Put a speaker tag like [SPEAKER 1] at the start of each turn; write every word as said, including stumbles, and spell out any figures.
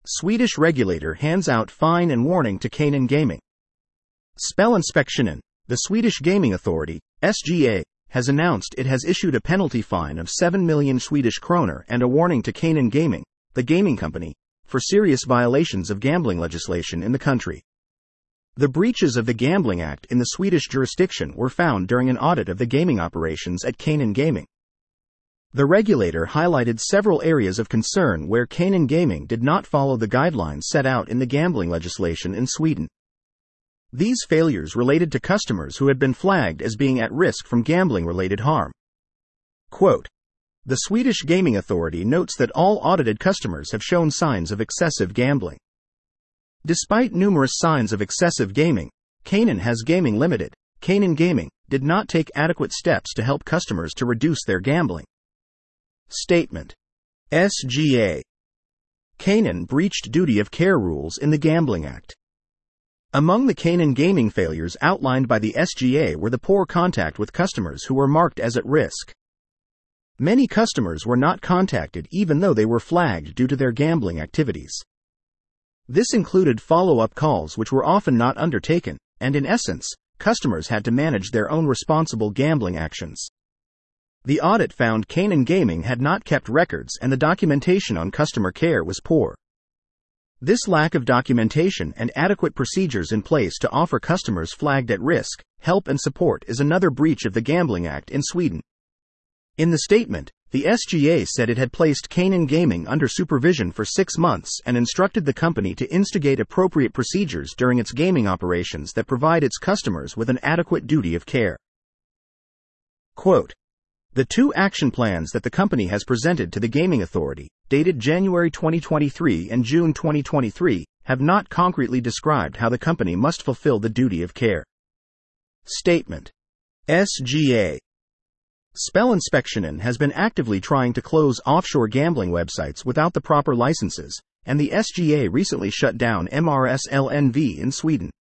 [SPEAKER 1] Swedish regulator hands out fine and warning to Canaan Gaming. Spelinspektionen, the Swedish gaming authority, S G A, has announced it has issued a penalty fine of seven million Swedish kroner and a warning to Canaan Gaming, the gaming company, for serious violations of gambling legislation in the country. The breaches of the Gambling Act in the Swedish jurisdiction were found during an audit of the gaming operations at Canaan Gaming. The regulator highlighted several areas of concern where Canaan Gaming did not follow the guidelines set out in the gambling legislation in Sweden. These failures related to customers who had been flagged as being at risk from gambling-related harm. Quote, "The Swedish Gaming Authority notes that all audited customers have shown signs of excessive gambling. Despite numerous signs of excessive gaming, Canaan has Gaming Limited, Canaan Gaming, did not take adequate steps to help customers to reduce their gambling." Statement. S G A. Canaan breached duty of care rules in the Gambling Act. Among the Canaan Gaming failures outlined by the S G A were the poor contact with customers who were marked as at risk. Many customers were not contacted even though they were flagged due to their gambling activities. This included follow-up calls which were often not undertaken, and in essence, customers had to manage their own responsible gambling actions. The audit found Canaan Gaming had not kept records and the documentation on customer care was poor. This lack of documentation and adequate procedures in place to offer customers flagged at risk help and support is another breach of the Gambling Act in Sweden. In the statement, the S G A said it had placed Canaan Gaming under supervision for six months and instructed the company to instigate appropriate procedures during its gaming operations that provide its customers with an adequate duty of care. Quote, "The two action plans that the company has presented to the Gaming Authority, dated January twenty twenty-three and June twenty twenty-three, have not concretely described how the company must fulfill the duty of care." Statement. S G A. Spelinspektionen has been actively trying to close offshore gambling websites without the proper licenses, and the S G A recently shut down M R S L N V in Sweden.